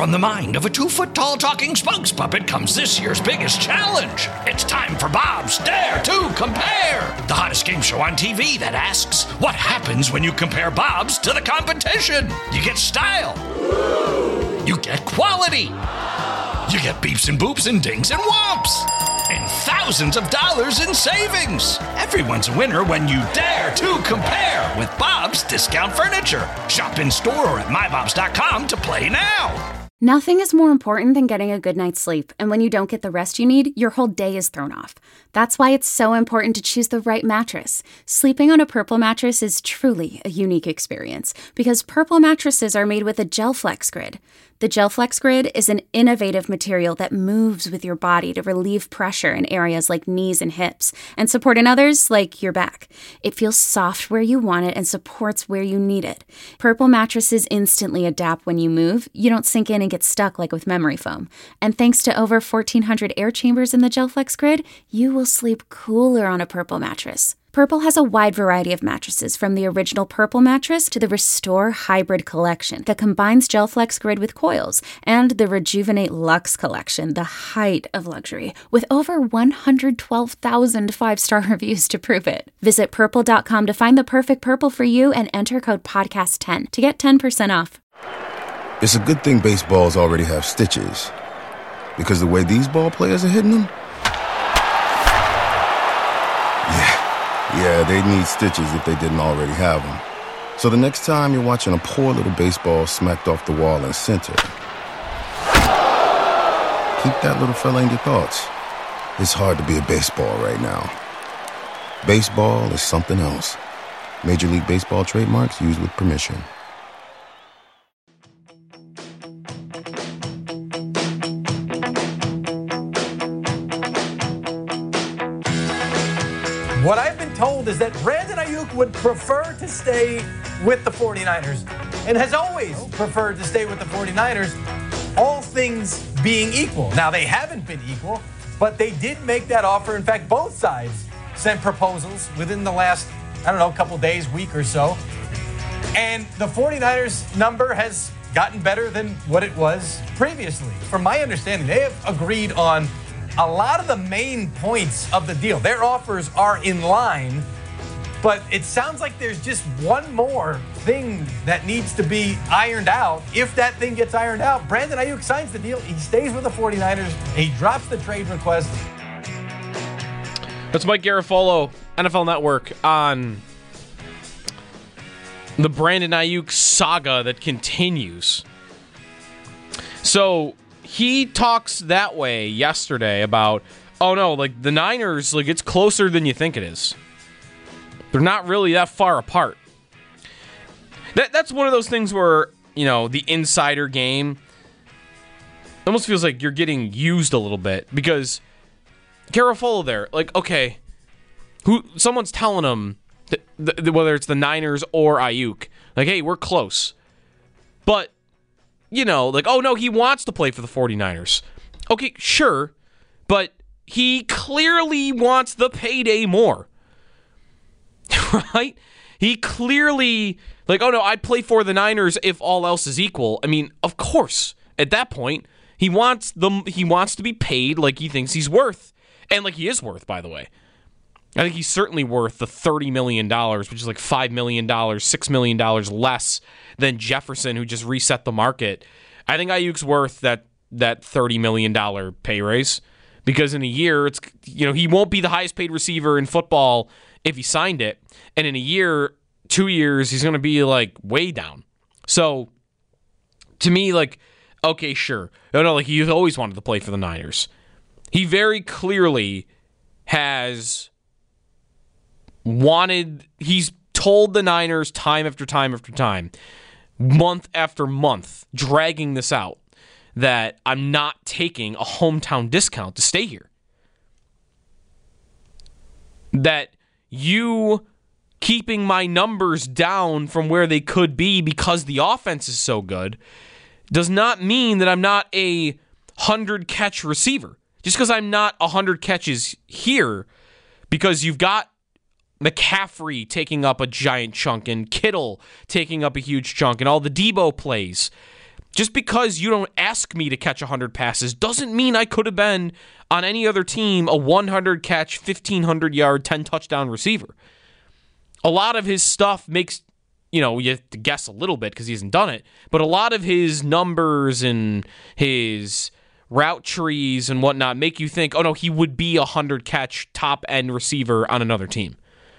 From the mind of a 2-foot-tall talking spokes puppet comes this year's biggest challenge. It's time for Bob's Dare to Compare, the hottest game show on TV that asks, what happens when you compare Bob's to the competition? You get style. You get quality. You get beeps and boops and dings and whomps. And thousands of dollars in savings. Everyone's a winner when you dare to compare with Bob's Discount Furniture. Shop in store or at mybobs.com to play now. Nothing is more important than getting a good night's sleep, and when you don't get the rest you need, your whole day is thrown off. That's why it's so important to choose the right mattress. Sleeping on a Purple mattress is truly a unique experience, because Purple mattresses are made with a GelFlex Grid. The GelFlex Grid is an innovative material that moves with your body to relieve pressure in areas like knees and hips, and support in others like your back. It feels soft where you want it and supports where you need it. Purple mattresses instantly adapt when you move. You don't sink in and get stuck like with memory foam. And thanks to over 1,400 air chambers in the GelFlex Grid, you will sleep cooler on a Purple mattress. Purple has a wide variety of mattresses, from the original Purple mattress to the Restore Hybrid collection that combines GelFlex Grid with coils, and the Rejuvenate Luxe collection, the height of luxury, with over 112,000 five-star reviews to prove it. Visit Purple.com to find the perfect Purple for you and enter code PODCAST10 to get 10% off. It's a good thing baseballs already have stitches, because the way these ball players are hitting them, yeah, they need stitches if they didn't already have them. So the next time you're watching a poor little baseball smacked off the wall in center, keep that little fella in your thoughts. It's hard to be a baseball right now. Baseball is something else. Major League Baseball trademarks used with permission. What I've been told is that Brandon Ayuk would prefer to stay with the 49ers and has always preferred to stay with the 49ers, all things being equal. Now, they haven't been equal, but they did make that offer. In fact, both sides sent proposals within the last, couple days, week or so. And the 49ers number has gotten better than what it was previously. From my understanding, they have agreed on a lot of the main points of the deal. Their offers are in line, but it sounds like there's just one more thing that needs to be ironed out. If that thing gets ironed out, Brandon Ayuk signs the deal. He stays with the 49ers. He drops the trade request. That's Mike Garafolo, NFL Network, on the Brandon Ayuk saga that continues. So he talks that way yesterday about, the Niners, it's closer than you think it is. They're not really that far apart. That's one of those things where, the insider game almost feels like you're getting used a little bit, because Garafolo there, someone's telling him, whether it's the Niners or Ayuk, hey, we're close. But he wants to play for the 49ers. Okay, sure, but he clearly wants the payday more, right? He clearly, I'd play for the Niners if all else is equal. I mean, of course, at that point, he wants to be paid like he thinks he's worth, and like he is worth, by the way. I think he's certainly worth the $30 million, which is like $5 million, $6 million less than Jefferson, who just reset the market. I think Ayuk's worth that $30 million pay raise, because in a year, it's he won't be the highest paid receiver in football if he signed it, and in a year, 2 years, he's going to be way down. So to me, okay, sure, he's always wanted to play for the Niners. He very clearly has he's told the Niners time after time after time, month after month, dragging this out, that I'm not taking a hometown discount to stay here. That you keeping my numbers down from where they could be because the offense is so good does not mean that I'm not a 100-catch receiver. Just because I'm not 100 catches here, because you've got McCaffrey taking up a giant chunk and Kittle taking up a huge chunk and all the Debo plays. Just because you don't ask me to catch 100 passes doesn't mean I could have been on any other team a 100-catch, 1,500-yard, 10-touchdown receiver. A lot of his stuff makes, you have to guess a little bit because he hasn't done it, but a lot of his numbers and his route trees and whatnot make you think, oh no, he would be a 100-catch, top-end receiver on another team.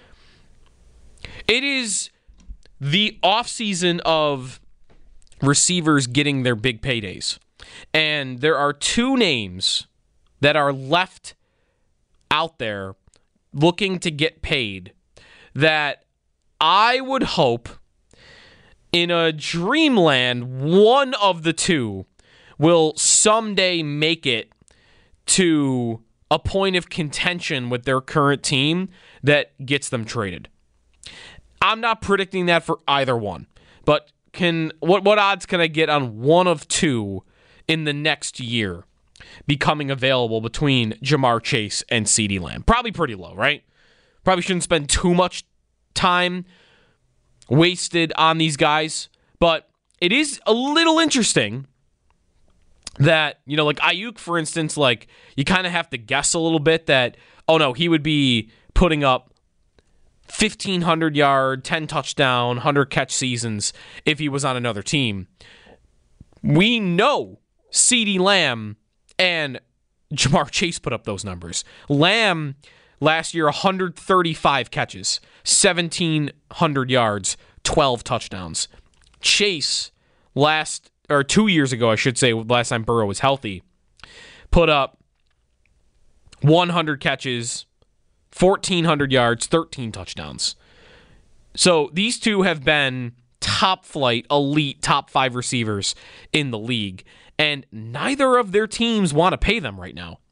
It is the offseason of receivers getting their big paydays. And there are two names that are left out there looking to get paid that I would hope in a dreamland one of the two will someday make it to a point of contention with their current team that gets them traded. I'm not predicting that for either one, but what odds can I get on one of two in the next year becoming available between Ja'Marr Chase and CeeDee Lamb? Probably pretty low, right? Probably shouldn't spend too much time wasted on these guys, but it is a little interesting that, like Ayuk, for instance, like you kind of have to guess a little bit that, oh no, he would be putting up 1,500-yard, 10-touchdown, 100-catch seasons if he was on another team. We know CeeDee Lamb and Ja'Marr Chase put up those numbers. Lamb last year, 135 catches, 1,700 yards, 12 touchdowns. Chase 2 years ago, I should say, last time Burrow was healthy, put up 100 catches, 1,400 yards, 13 touchdowns. So these two have been top flight, elite, top 5 receivers in the league, and neither of their teams want to pay them right now.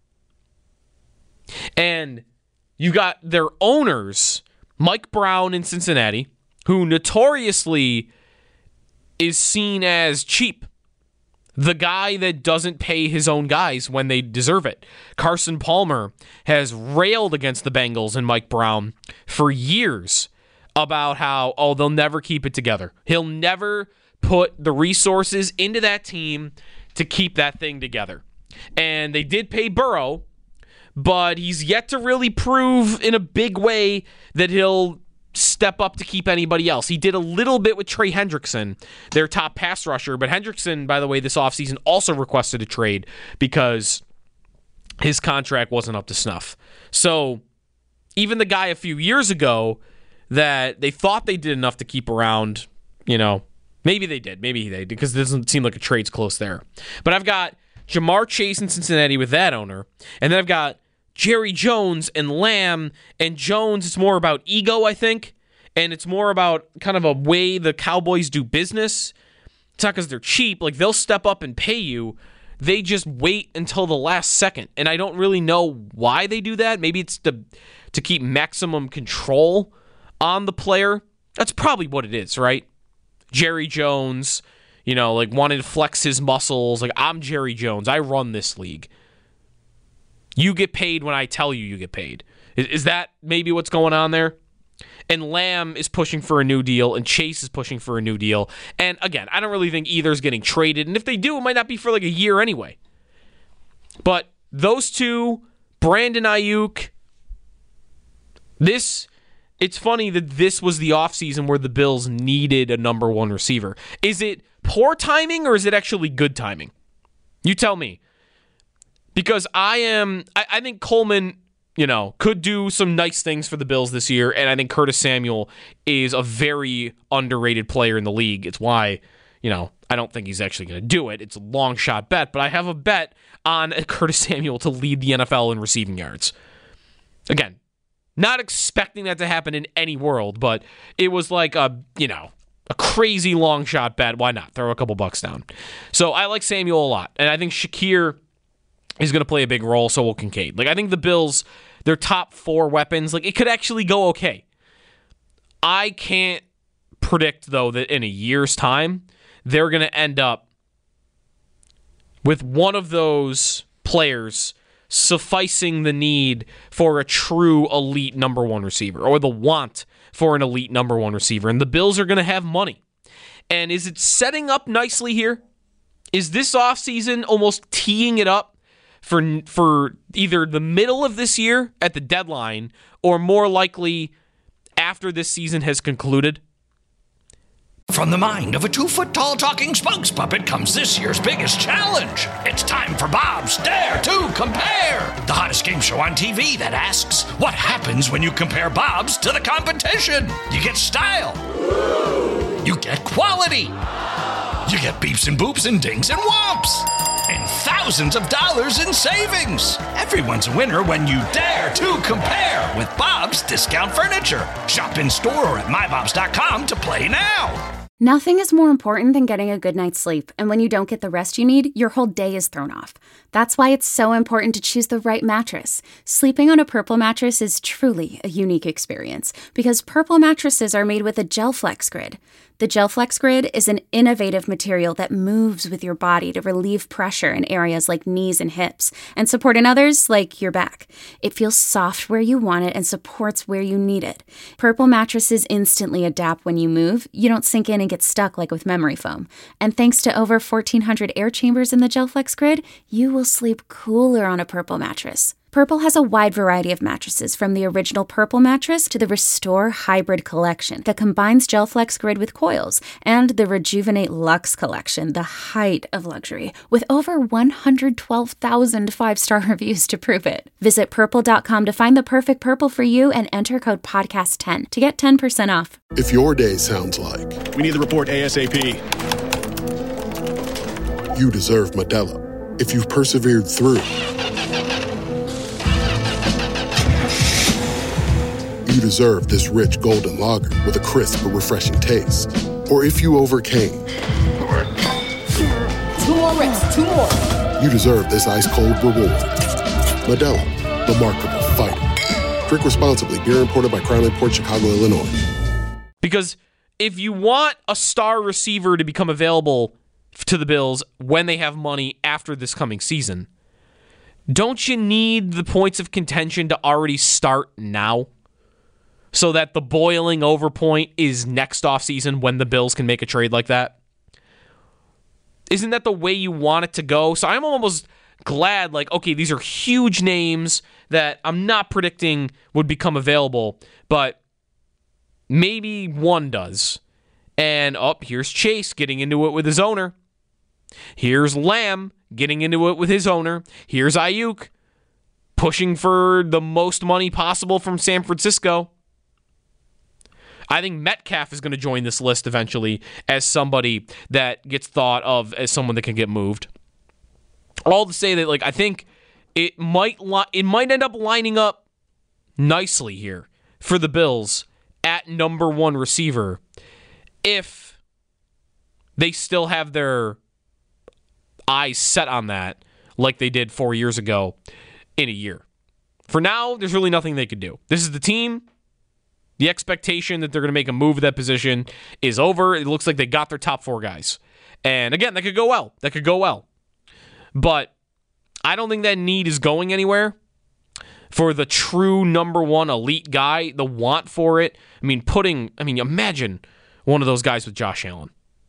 And you got their owners, Mike Brown in Cincinnati, who notoriously is seen as cheap. The guy that doesn't pay his own guys when they deserve it. Carson Palmer has railed against the Bengals and Mike Brown for years about how, they'll never keep it together. He'll never put the resources into that team to keep that thing together. And they did pay Burrow, but he's yet to really prove in a big way that he'll step up to keep anybody else. He did a little bit with Trey Hendrickson, their top pass rusher, but Hendrickson, by the way, this offseason also requested a trade because his contract wasn't up to snuff. So even the guy a few years ago that they thought they did enough to keep around, maybe they did, because it doesn't seem like a trade's close there. But I've got Ja'Marr Chase in Cincinnati with that owner, and then I've got Jerry Jones and Lamb. And Jones, it's more about ego, I think, and it's more about kind of a way the Cowboys do business. It's not because they're cheap. Like, they'll step up and pay you. They just wait until the last second, and I don't really know why they do that. Maybe it's to keep maximum control on the player. That's probably what it is, right? Jerry Jones, wanted to flex his muscles. Like, I'm Jerry Jones. I run this league. You get paid when I tell you get paid. Is that maybe what's going on there? And Lamb is pushing for a new deal, and Chase is pushing for a new deal. And again, I don't really think either is getting traded. And if they do, it might not be for like a year anyway. But those two, Brandon Ayuk, it's funny that this was the offseason where the Bills needed a number one receiver. Is it poor timing or is it actually good timing? You tell me. Because I think Coleman, could do some nice things for the Bills this year, and I think Curtis Samuel is a very underrated player in the league. It's why, I don't think he's actually going to do it. It's a long shot bet, but I have a bet on Curtis Samuel to lead the NFL in receiving yards. Again, not expecting that to happen in any world, but it was like a crazy long shot bet. Why not? Throw a couple bucks down. So I like Samuel a lot, and I think Shakir is going to play a big role, so will Kincaid. Like, I think the Bills, their top 4 weapons, like, it could actually go okay. I can't predict, though, that in a year's time, they're going to end up with one of those players sufficing the need for a true elite number one receiver, or the want for an elite number one receiver. And the Bills are going to have money. And is it setting up nicely here? Is this offseason almost teeing it up for either the middle of this year at the deadline or more likely after this season has concluded? From the mind of a 2-foot-tall talking spokes puppet comes this year's biggest challenge. It's time for Bob's Dare to Compare, the hottest game show on TV that asks, what happens when you compare Bob's to the competition? You get style. You get quality. You get beeps and boops and dings and whomps. And thousands of dollars in savings. Everyone's a winner when you dare to compare with Bob's Discount Furniture. Shop in store or at mybobs.com to play now. Nothing is more important than getting a good night's sleep, and when you don't get the rest you need, your whole day is thrown off. That's why it's so important to choose the right mattress. Sleeping on a Purple mattress is truly a unique experience because Purple mattresses are made with a GelFlex Grid. The GelFlex Grid is an innovative material that moves with your body to relieve pressure in areas like knees and hips and support in others like your back. It feels soft where you want it and supports where you need it. Purple mattresses instantly adapt when you move. You don't sink in and get stuck like with memory foam. And thanks to over 1,400 air chambers in the GelFlex Grid, you will sleep cooler on a Purple mattress. Purple has a wide variety of mattresses, from the original Purple mattress to the Restore Hybrid collection that combines GelFlex Grid with coils, and the Rejuvenate Luxe collection, the height of luxury, with over 112,000 5-star reviews to prove it. Visit purple.com to find the perfect Purple for you and enter code podcast10 to get 10% off. If your day sounds like, we need the report ASAP, you deserve Modelo. If you've persevered through, you deserve this rich golden lager with a crisp but refreshing taste. Or if you overcame. 2 more reps, 2 more. You deserve this ice-cold reward. Modelo, the Markable Fighter. Drink responsibly. Beer imported by Crown Imports, Chicago, Illinois. Because if you want a star receiver to become available to the Bills when they have money after this coming season, don't you need the points of contention to already start now? So that the boiling over point is next offseason when the Bills can make a trade like that? Isn't that the way you want it to go? So I'm almost glad, like, okay, these are huge names that I'm not predicting would become available, but maybe one does. And here's Chase getting into it with his owner. Here's Lamb getting into it with his owner. Here's Ayuk pushing for the most money possible from San Francisco. I think Metcalf is going to join this list eventually as somebody that gets thought of as someone that can get moved. All to say that, like, I think it might end up lining up nicely here for the Bills at number 1 receiver if they still have their eyes set on that like they did 4 years ago in a year. For now, there's really nothing they could do. This is the team. The expectation that they're going to make a move at that position is over. It looks like they got their top 4 guys. And again, that could go well. But I don't think that need is going anywhere for the true number 1 elite guy, the want for it. Imagine one of those guys with Josh Allen.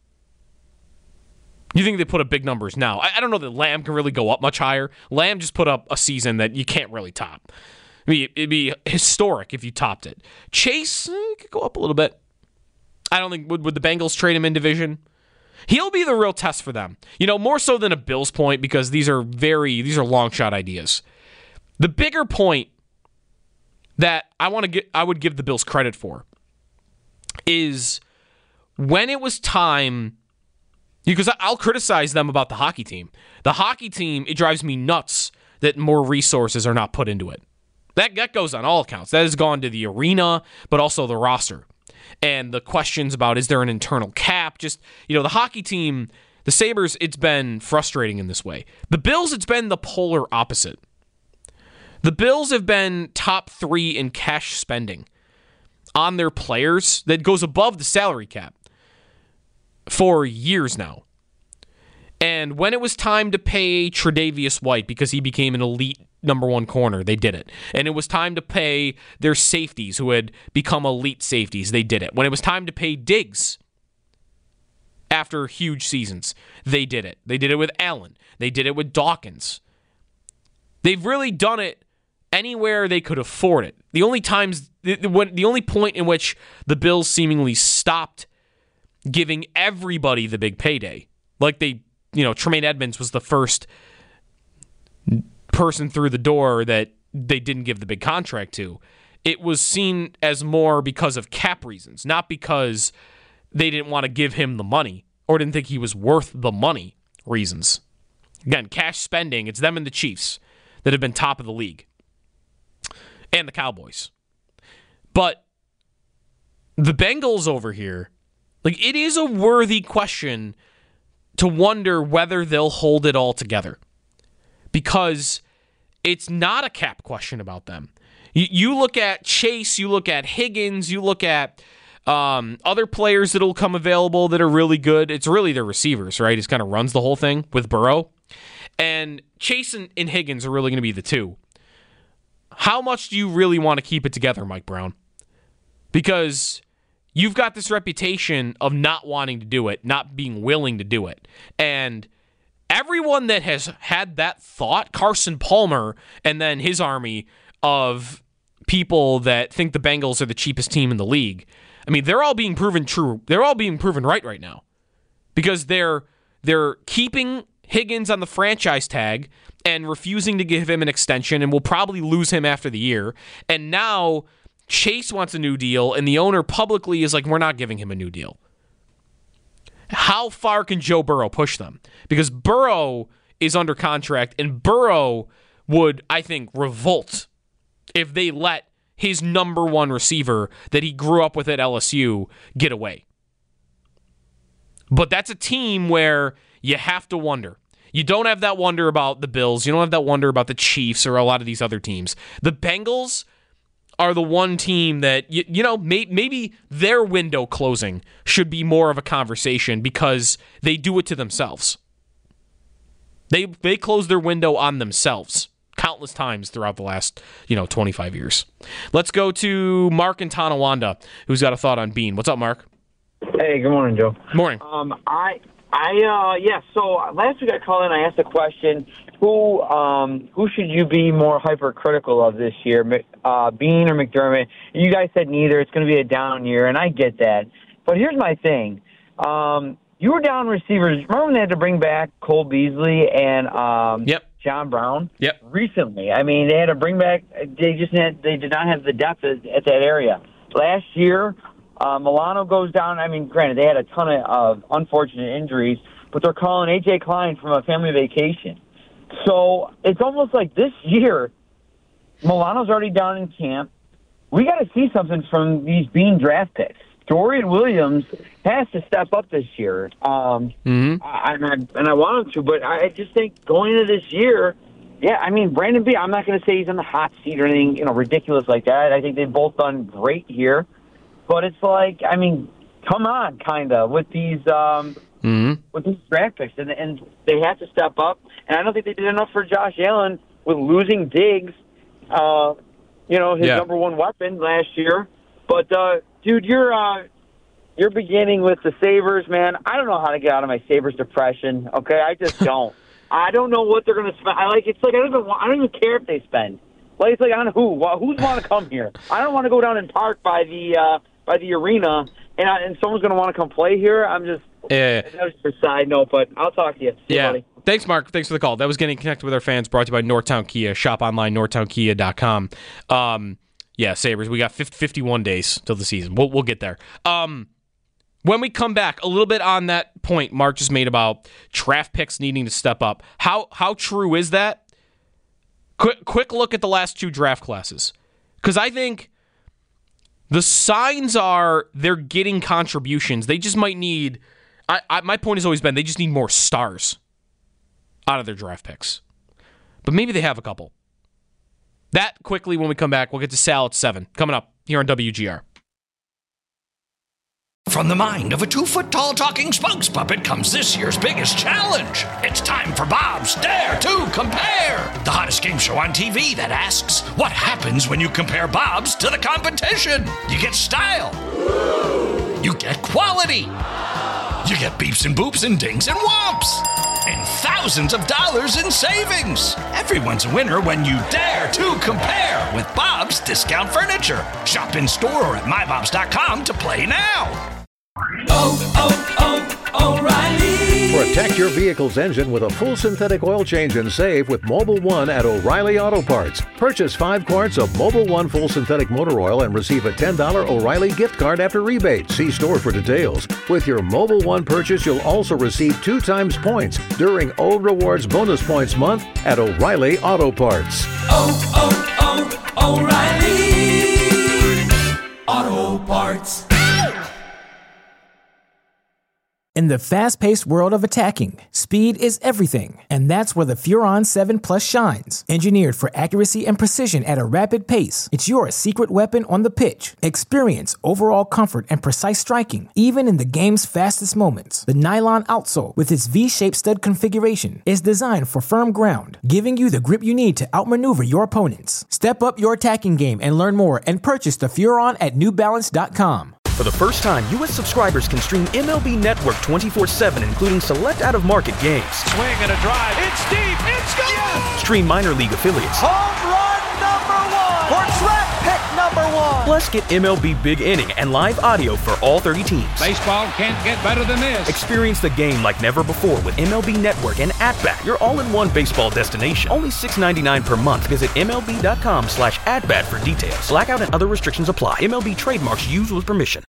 You think they put up big numbers now? I don't know that Lamb can really go up much higher. Lamb just put up a season that you can't really top. I mean, it'd be historic if you topped it. Chase could go up a little bit. I don't think, would the Bengals trade him in division? He'll be the real test for them. More so than a Bills point, because these are long shot ideas. The bigger point that I would give the Bills credit for is when it was time, because I'll criticize them about the hockey team. The hockey team, it drives me nuts that more resources are not put into it. That goes on all accounts. That has gone to the arena, but also the roster. And the questions about, is there an internal cap? Just, the hockey team, the Sabres, it's been frustrating in this way. The Bills, it's been the polar opposite. The Bills have been top 3 in cash spending on their players that goes above the salary cap for years now. And when it was time to pay Tre'Davious White because he became an elite number 1 corner, they did it. And it was time to pay their safeties who had become elite safeties, they did it. When it was time to pay Diggs after huge seasons. They did it. They did it with Allen. They did it with Dawkins. They've really done it anywhere they could afford it. The only point in which the Bills seemingly stopped giving everybody the big payday, like Tremaine Edmunds was the first person through the door that they didn't give the big contract to. It was seen as more because of cap reasons, not because they didn't want to give him the money or didn't think he was worth the money reasons. Again, cash spending, it's them and the Chiefs that have been top of the league. And the Cowboys. But the Bengals over here, it is a worthy question to wonder whether they'll hold it all together. Because it's not a cap question about them. You look at Chase, you look at Higgins, you look at other players that will come available that are really good. It's really their receivers, right? It kind of runs the whole thing with Burrow. And Chase and Higgins are really going to be the two. How much do you really want to keep it together, Mike Brown? Because you've got this reputation of not wanting to do it, not being willing to do it. And everyone that has had that thought, Carson Palmer and then his army of people that think the Bengals are the cheapest team in the league, I mean, they're all being proven true. They're all being proven right now. Because they're keeping Higgins on the franchise tag and refusing to give him an extension and will probably lose him after the year. And now Chase wants a new deal, and the owner publicly is like, we're not giving him a new deal. How far can Joe Burrow push them? Because Burrow is under contract, and Burrow would, I think, revolt if they let his number one receiver that he grew up with at LSU get away. But that's a team where you have to wonder. You don't have that wonder about the Bills. You don't have that wonder about the Chiefs or a lot of these other teams. The Bengals are the one team that, maybe their window closing should be more of a conversation because they do it to themselves. They close their window on themselves countless times throughout the last, 25 years. Let's go to Mark in Tonawanda, who's got a thought on Bean. What's up, Mark? Hey, good morning, Joe. Morning. So last week I called in, I asked a question, who should you be more hypercritical of this year, Bean or McDermott? You guys said neither. It's going to be a down year, and I get that. But here's my thing. You were down receivers. Remember when they had to bring back Cole Beasley and John Brown? Yep. Recently. I mean, they had to bring back – they did not have the depth at that area. Last year – Milano goes down. I mean, granted, they had a ton of unfortunate injuries, but they're calling A.J. Klein from a family vacation. So it's almost like this year, Milano's already down in camp. We got to see something from these Bean draft picks. Dorian Williams has to step up this year. I want him to, but I just think going into this year, Brandon Bean, I'm not going to say he's on the hot seat or anything, ridiculous like that. I think they've both done great here. But it's like, come on, kind of, with these draft picks. And they have to step up. And I don't think they did enough for Josh Allen with losing Diggs, his number one weapon last year. But, dude, you're beginning with the Sabres, man. I don't know how to get out of my Sabres depression, okay? I just don't. I don't know what they're going to spend. I don't even care if they spend. It's like on who? Who's want to come here? I don't want to go down and park by the arena, and someone's going to want to come play here. I'm just that was just a side note, but I'll talk to you. See you, buddy. Thanks, Mark. Thanks for the call. That was Getting Connected with Our Fans, brought to you by Northtown Kia. Shop online, northtownkia.com. Sabres, we got 51 days till the season. We'll get there. When we come back, a little bit on that point Mark just made about draft picks needing to step up. How true is that? Quick look at the last two draft classes. Because I think the signs are they're getting contributions. They just might need... my point has always been they just need more stars out of their draft picks. But maybe they have a couple. That quickly when we come back. We'll get to Sal at 7. Coming up here on WGR. From the mind of a 2-foot-tall talking spokes puppet comes this year's biggest challenge. It's time for Bob's Dare to Compare, the hottest game show on TV that asks, what happens when you compare Bob's to the competition? You get style. You get quality. You get beeps and boops and dings and whomps. And thousands of dollars in savings. Everyone's a winner when you dare to compare with Bob's Discount Furniture. Shop in store or at mybobs.com to play now. O'Reilly. Protect your vehicle's engine with a full synthetic oil change and save with Mobil 1 at O'Reilly Auto Parts. Purchase 5 quarts of Mobil 1 full synthetic motor oil and receive a $10 O'Reilly gift card after rebate. See store for details. With your Mobil 1 purchase, you'll also receive 2 times points during O Rewards Bonus Points Month at O'Reilly Auto Parts. O'Reilly Auto Parts. In the fast-paced world of attacking, speed is everything, and that's where the Furon 7 Plus shines. Engineered for accuracy and precision at a rapid pace, it's your secret weapon on the pitch. Experience overall comfort and precise striking, even in the game's fastest moments. The nylon outsole, with its V-shaped stud configuration, is designed for firm ground, giving you the grip you need to outmaneuver your opponents. Step up your attacking game and learn more and purchase the Furon at NewBalance.com. For the first time, U.S. subscribers can stream MLB Network 24/7, including select out-of-market games. Swing and a drive. It's deep. It's gone. Yes! Stream minor league affiliates. Home run #1. Or draft pick #1. Plus, get MLB Big Inning and live audio for all 30 teams. Baseball can't get better than this. Experience the game like never before with MLB Network and At-Bat, your all-in-one baseball destination. Only $6.99 per month. Visit MLB.com/atbat for details. Blackout and other restrictions apply. MLB trademarks used with permission.